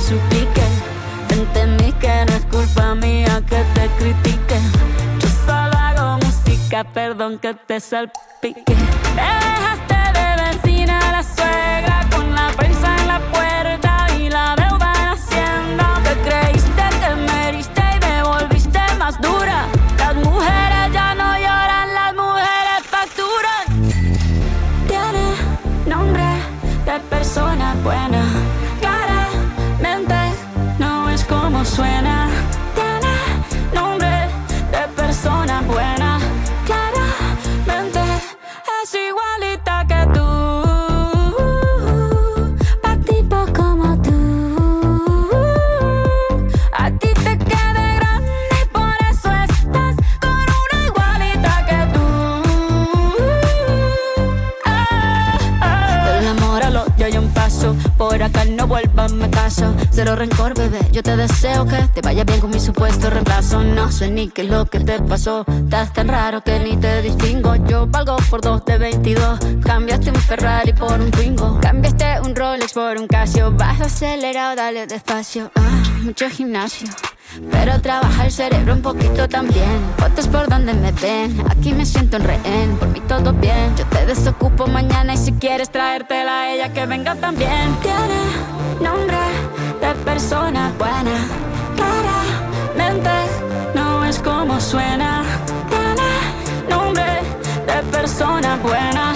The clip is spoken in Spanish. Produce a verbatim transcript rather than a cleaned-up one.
suplique. Entendí que no es culpa mía que te critique. Yo solo hago música, perdón que te salpique. Te dejaste de vecina a la suegra, con la prensa en la puerta y la deuda en Hacienda. Te creíste que me heriste y me volviste más dura. Las mujeres ya no lloran, las mujeres facturan. Tiene nombre de persona buena, claramente no es como suena. Tiene nombre de persona buena, claramente es igualita que tú. Pa' tipos como tú, a ti te queda grande y por eso estás con una igualita que tú. Ah, ah. Del amor al odio hay un paso, por acá no vuelvas, me caso. Cero rencor, bebé, yo te deseo que te vaya bien con mi supuesto reemplazo. No sé ni qué es lo que te pasó, estás tan raro que ni te distingo. Yo valgo por dos de veintidós, cambiaste un Ferrari por un Twingo. Cambiaste un Rolex por un Casio, bajo acelerado, dale despacio. Ah, mucho gimnasio, pero trabaja el cerebro un poquito también. Fotos por donde me ven, aquí me siento en rehén. Por mí todo bien, yo te desocupo mañana y si quieres traértela a ella que venga también. Tiene nombre de persona buena, claramente no es como suena. Tiene nombre de persona buena.